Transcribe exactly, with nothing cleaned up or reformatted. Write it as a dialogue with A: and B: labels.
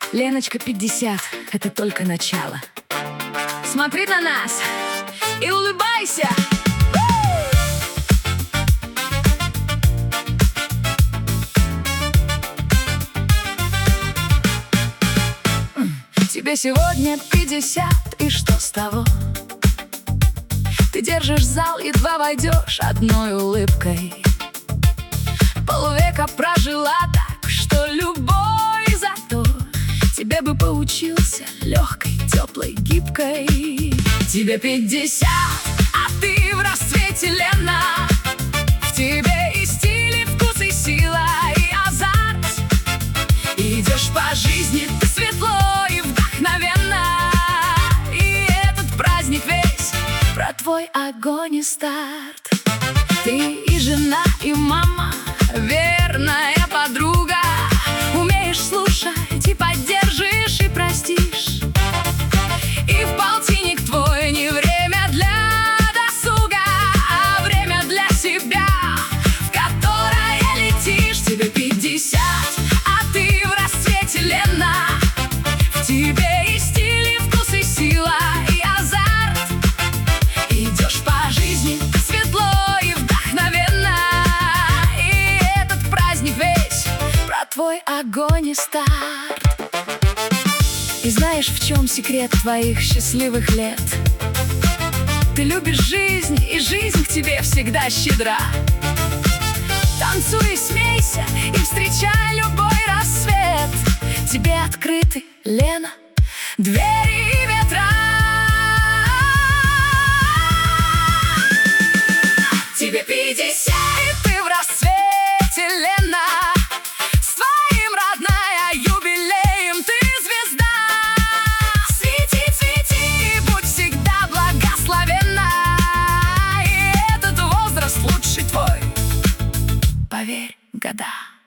A: Леночка, пятьдесят — это только начало. Смотри на нас и улыбайся. Тебе сегодня пятьдесят, и что с того? Ты держишь зал, едва войдешь одной улыбкой. Полвека прожила так, что любой зато тебе бы поучился легкой, теплой, гибкой. Тебе пятьдесят, а ты в расцвете, Лена. В тебе и стиль, и вкус, и сила, и азарт. Идешь по жизни ты светло и вдохновенно. И этот праздник весь про твой огонь и старт. Ты и жена, и мама, верная подруга. Умеешь слушать и поддержишь, и простишь. И в полтинник твой не время для досуга, а время для себя, в которое летишь. Тебе пятьдесят, а ты в расцвете, Лена. В тебе и стиль, и вкус, и сила, и азарт. Идешь по жизни ты светло и вдохновенно. И этот праздник весь про твой огонь и старт. И знаешь, в чем секрет твоих счастливых лет? Ты любишь жизнь, и жизнь к тебе всегда щедра. Танцуй и смейся, и встречай любой рассвет. Тебе открыты, Лена, двери и ветра. Тебе пятьдесят, и ты в расцвете, Лена. С твоим, родная, юбилеем ты звезда. Свети, цвети, будь всегда благословенна. И этот возраст лучший твой, поверь, года.